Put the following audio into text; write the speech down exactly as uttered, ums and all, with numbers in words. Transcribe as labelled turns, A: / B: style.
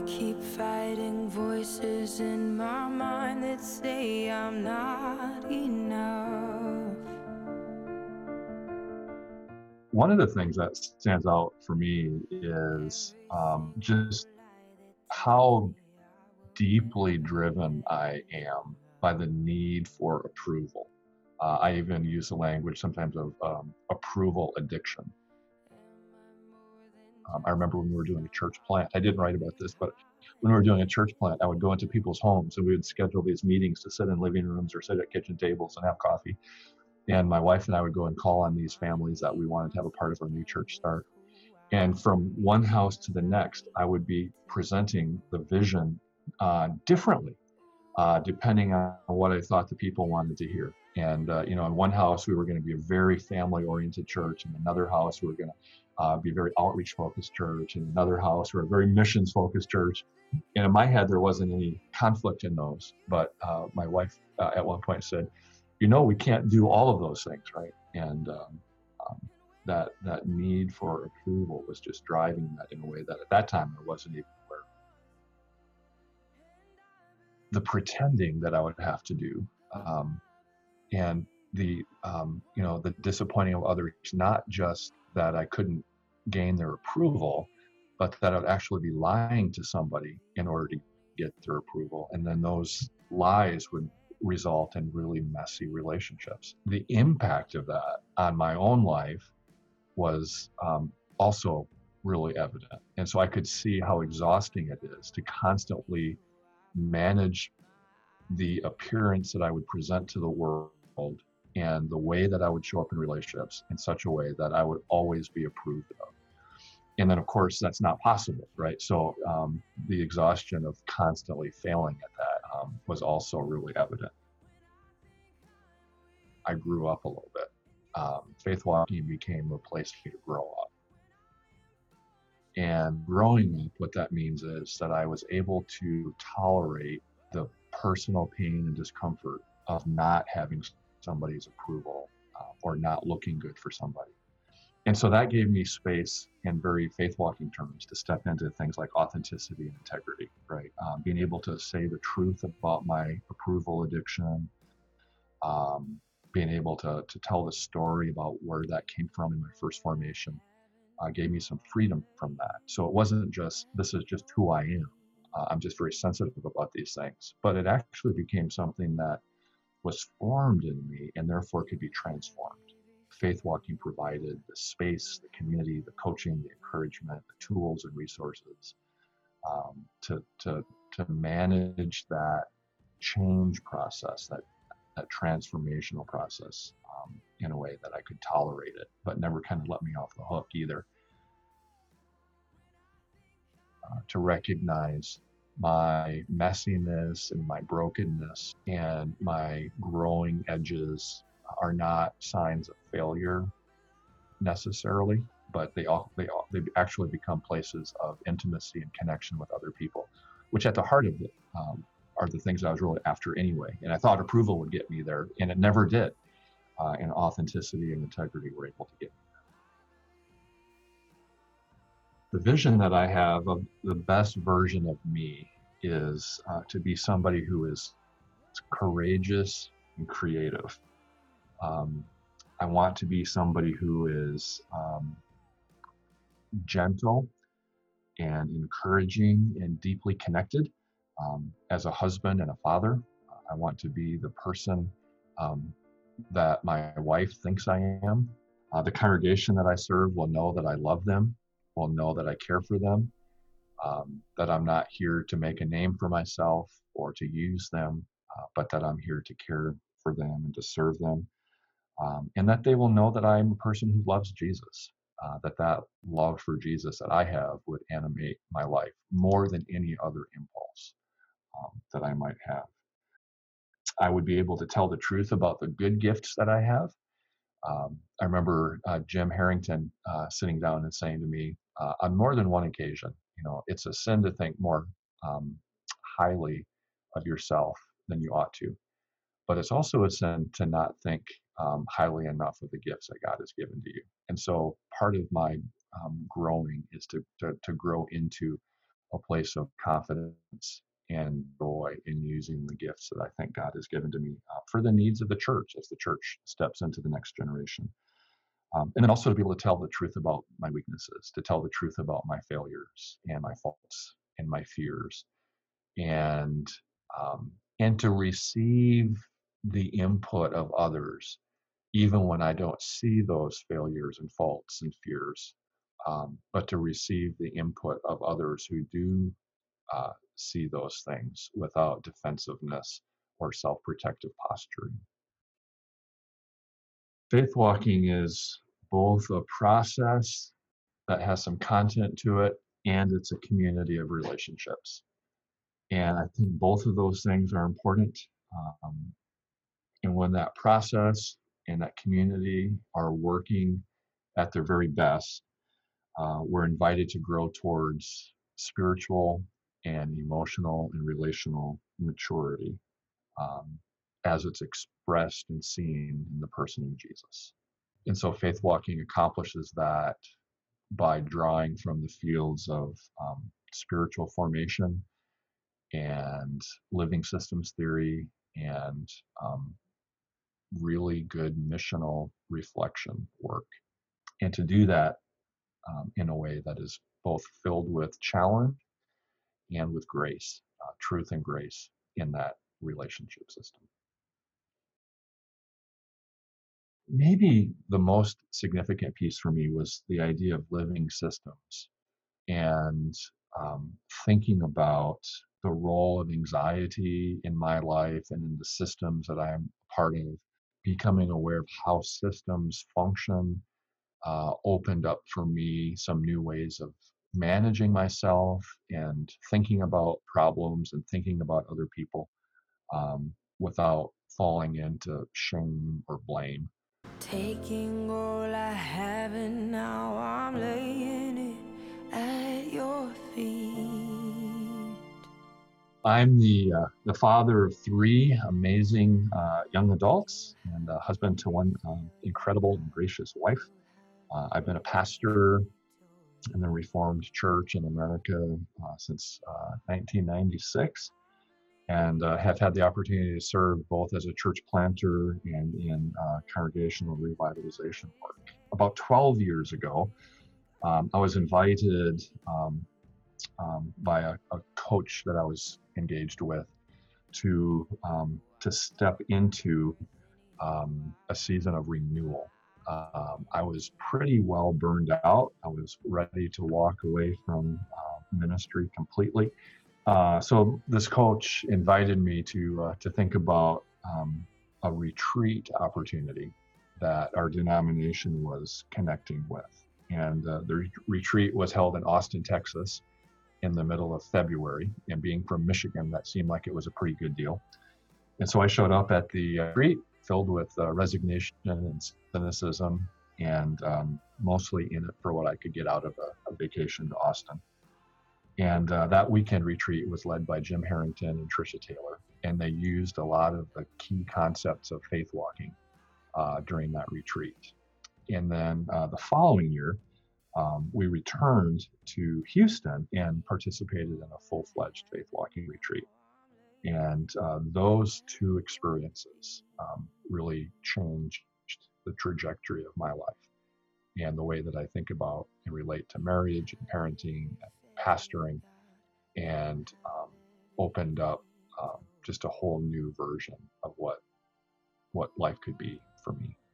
A: keep fighting voices in my mind that say I'm not enough.
B: One of the things that stands out for me is um, just how deeply driven I am by the need for approval. Uh, I even use the language sometimes of um, approval addiction. Um, I remember when we were doing a church plant, I didn't write about this, but when we were doing a church plant, I would go into people's homes and we would schedule these meetings to sit in living rooms or sit at kitchen tables and have coffee. And my wife and I would go and call on these families that we wanted to have a part of our new church start. And from one house to the next, I would be presenting the vision uh, differently, uh, depending on what I thought the people wanted to hear. And, uh, you know, in one house, we were going to be a very family-oriented church. In another house, we were going to uh, be a very outreach-focused church. In another house, we were a very missions-focused church. And in my head, there wasn't any conflict in those. But uh, my wife uh, at one point said, you know, we can't do all of those things, right? And um, um, that that need for approval was just driving that in a way that at that time I wasn't even aware. The pretending that I would have to do, um, and the um, you know the disappointing of others, not just that I couldn't gain their approval, but that I'd actually be lying to somebody in order to get their approval, and then those lies would result in really messy relationships. The impact of that on my own life was um, also really evident. And so I could see how exhausting it is to constantly manage the appearance that I would present to the world and the way that I would show up in relationships in such a way that I would always be approved of. And then, of course, that's not possible, right? So um, the exhaustion of constantly failing at that um, was also really evident. I grew up a little bit. Um, Faith Walking became a place for me to grow up. And growing up, what that means is that I was able to tolerate the personal pain and discomfort of not having somebody's approval uh, or not looking good for somebody. And so that gave me space in very faith walking terms to step into things like authenticity and integrity, right? Um, being able to say the truth about my approval addiction, um, being able to, to tell the story about where that came from in my first formation, uh, gave me some freedom from that. So it wasn't just, this is just who I am. Uh, I'm just very sensitive about these things. But it actually became something that was formed in me and therefore could be transformed. Faith Walking provided the space, the community, the coaching, the encouragement, the tools and resources um, to, to, to manage that change process, that, that transformational process um, in a way that I could tolerate it, but never kind of let me off the hook either. Uh, to recognize my messiness and my brokenness and my growing edges are not signs of failure necessarily, but they all they all, they actually become places of intimacy and connection with other people, which at the heart of it um, are the things I was really after anyway. And I thought approval would get me there, and it never did. Uh, and authenticity and integrity were able to get me there. The vision that I have of the best version of me is uh, to be somebody who is courageous and creative. Um, I want to be somebody who is um, gentle and encouraging and deeply connected. Um, as a husband and a father, I want to be the person um, that my wife thinks I am. Uh, the congregation that I serve will know that I love them, will know that I care for them, um, that I'm not here to make a name for myself or to use them, uh, but that I'm here to care for them and to serve them. Um, and that they will know that I'm a person who loves Jesus, uh, that that love for Jesus that I have would animate my life more than any other impulse um, that I might have. I would be able to tell the truth about the good gifts that I have. Um, I remember uh, Jim Harrington uh, sitting down and saying to me uh, on more than one occasion, you know, it's a sin to think more um, highly of yourself than you ought to. But it's also a sin to not think um, highly enough of the gifts that God has given to you. And so part of my um, growing is to, to, to grow into a place of confidence and joy in using the gifts that I think God has given to me uh, for the needs of the church as the church steps into the next generation. Um, and then also to be able to tell the truth about my weaknesses, to tell the truth about my failures and my faults and my fears, and um, and to receive the input of others, even when I don't see those failures and faults and fears, um, but to receive the input of others who do uh, see those things without defensiveness or self-protective posturing. Faith walking is both a process that has some content to it, and it's a community of relationships. And I think both of those things are important. Um, and when that process and that community are working at their very best, uh, we're invited to grow towards spiritual and emotional and relational maturity, um, as it's expressed and seen in the person of Jesus. And so faith walking accomplishes that by drawing from the fields of um, spiritual formation and living systems theory and um, really good missional reflection work. And to do that um, in a way that is both filled with challenge and with grace, uh, truth and grace in that relationship system. Maybe the most significant piece for me was the idea of living systems and um, thinking about the role of anxiety in my life and in the systems that I'm part of, becoming aware of how systems function, uh, opened up for me some new ways of managing myself and thinking about problems and thinking about other people um, without falling into shame or blame.
A: Taking all I have and now I'm laying it at your feet.
B: I'm the uh, the father of three amazing uh, young adults and a husband to one um, incredible and gracious wife. Uh, I've been a pastor in the Reformed Church in America uh, since uh, nineteen ninety-six, and uh, have had the opportunity to serve both as a church planter and in uh, congregational revitalization work. About twelve years ago, um, I was invited um, um, by a, a coach that I was engaged with to um, to step into um, a season of renewal. Um, I was pretty well burned out. I was ready to walk away from uh, ministry completely. Uh, so this coach invited me to uh, to think about um, a retreat opportunity that our denomination was connecting with, and uh, the re- retreat was held in Austin, Texas, in the middle of February. And being from Michigan, that seemed like it was a pretty good deal. And so I showed up at the retreat filled with uh, resignation and cynicism, and um, mostly in it for what I could get out of a, a vacation to Austin. And uh, that weekend retreat was led by Jim Harrington and Tricia Taylor, and they used a lot of the key concepts of faith walking uh, during that retreat. And then uh, the following year, um, we returned to Houston and participated in a full-fledged faith walking retreat. And uh, those two experiences um, really changed the trajectory of my life and the way that I think about and relate to marriage and parenting and pastoring, and um, opened up um, just a whole new version of what what life could be for me.